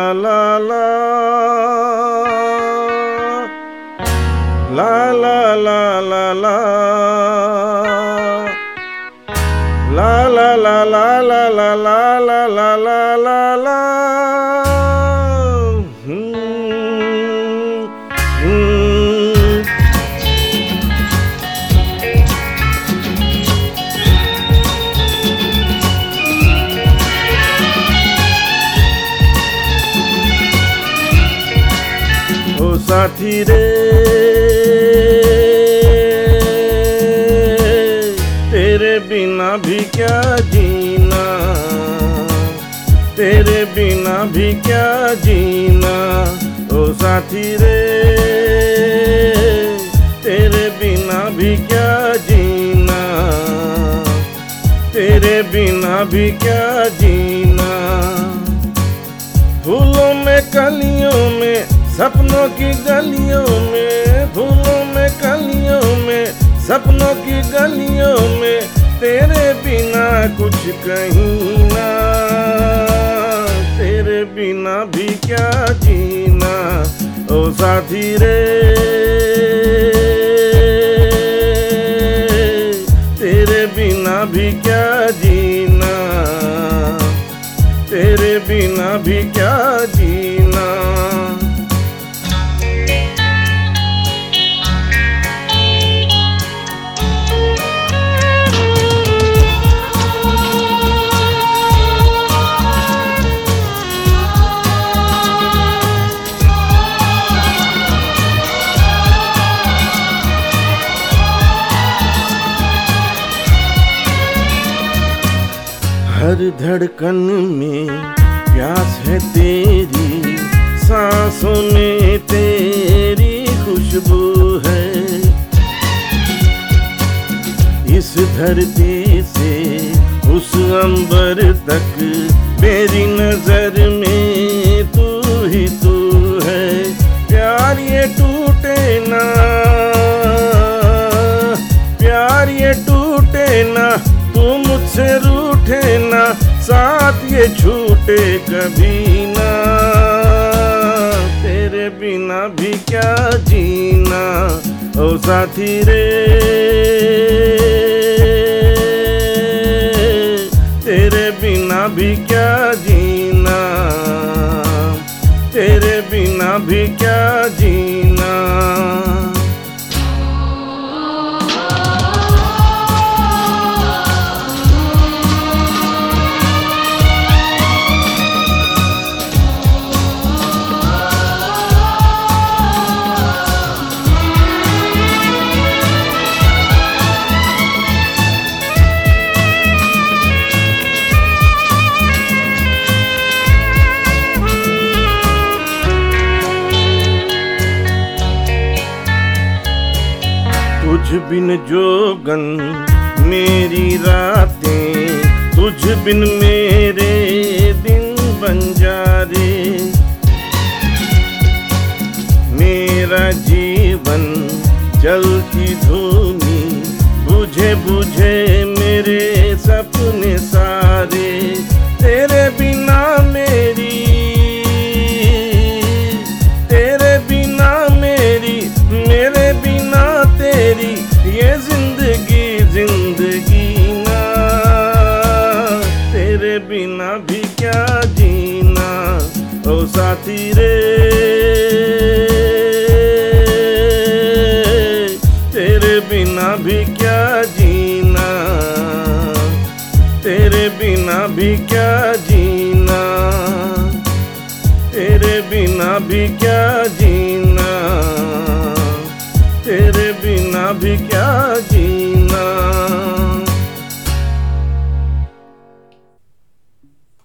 ला ला ला ला ला ला ला ला ला ला ला ला ला ला ला ला ला ला। ओ साथी रे तेरे बिना भी क्या जीना, तेरे बिना भी क्या जीना। ओ साथी रे तेरे बिना भी क्या जीना, तेरे बिना भी क्या जीना। फूलों में कलियों में सपनों की गलियों में, फूलों में कलियों में सपनों की गलियों में, तेरे बिना कुछ कहीं ना, तेरे बिना भी क्या जीना। ओ साथी रे तेरे बिना भी क्या जीना, तेरे बिना भी क्या जीना। हर धड़कन में प्यास है तेरी, सांसों में तेरी खुशबू है। इस धरती से उस अंबर तक मेरी नजर में तू ही तू है। प्यार ये टूटे ना, प्यार ये टूटे ना, तू मुझसे रूठे ना, साथ ये छूटे कभी ना। तेरे बिना भी क्या जीना। ओ साथी रे तेरे बिना भी क्या जीना, तेरे बिना भी क्या जीना। तुझ बिन जोगन मेरी रातें, तुझ बिन मेरे दिन बंजारे। मेरा जीवन जलती धूनी, बुझे बुझे मेरे सपने सारे। तेरे बिना मेरी, तेरे बिना मेरी, मेरे बिना तेरी ये जिंदगी जिंदगी ना। तेरे बिना भी क्या जीना। ओ साथी रे तेरे बिना भी क्या जीना, तेरे बिना भी क्या जीना, तेरे बिना भी क्या जीना, तेरे बिना भी क्या जीना।